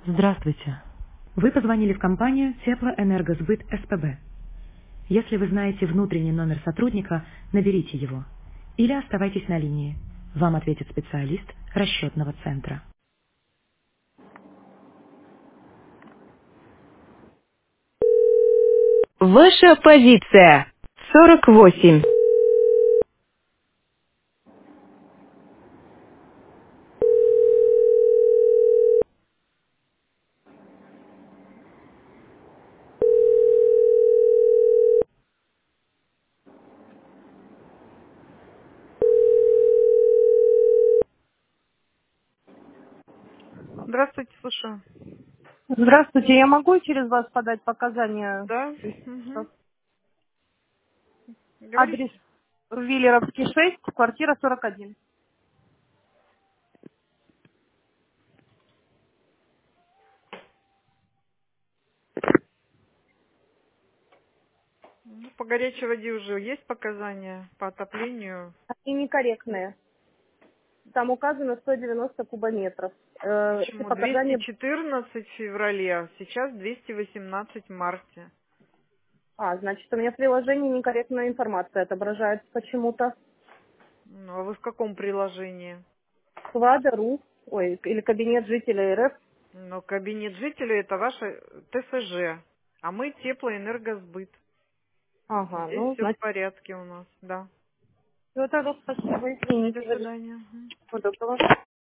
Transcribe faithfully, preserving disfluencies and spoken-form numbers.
Здравствуйте. Вы позвонили в компанию Теплоэнергосбыт СПБ. Если вы знаете внутренний номер сотрудника, наберите его. Или оставайтесь на линии. Вам ответит специалист расчетного центра. Ваша позиция. сорок восемь. Здравствуйте, слушаю. Здравствуйте, я могу через вас подать показания? Да? Угу. Адрес Говорите. Виллеровский шесть, квартира сорок один. Ну, по горячей воде уже есть показания по отоплению? Они некорректные. Там указано сто девяносто кубометров. Э, эти Почему? двести показания... четырнадцать в феврале, а сейчас двести восемнадцать в марте. А, значит, у меня в приложении некорректная информация отображается почему-то. Ну, а вы в каком приложении? Квада.ру, ой, или кабинет жителей РФ. Ну, кабинет жителей это ваше ТСЖ, а мы теплоэнергосбыт. Ага, Здесь ну, все в значит, порядке у нас, да. все тогда спасибо, извините. До за свидания. Мгм. беспокойство. Доброго.